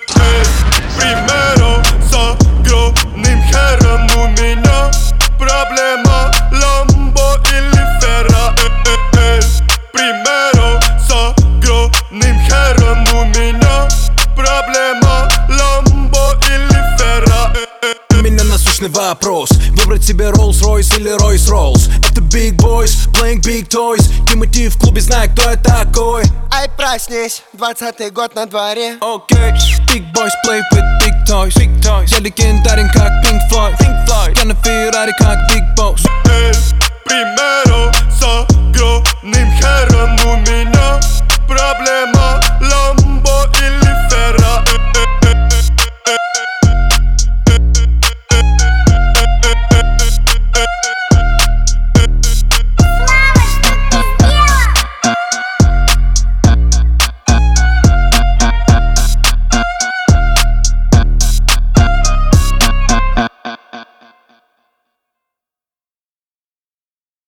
Примеру с огромным хером у меня проблема Ламбо или Ферра. Примеру с огромным хером у меня проблема Ламбо или Ферра. У меня насущный вопрос: выбрать себе Rolls-Royce или Royce-Rolls? Это Big Boys, playing big toys. Тимати в клубе, знай, кто я такой. Ай, проснись, 20-й год на дворе. Окей, Big Boys play with big toys. Я легендарен, как Pink Floyd. Я на Феррари, как Big Boss. Primero с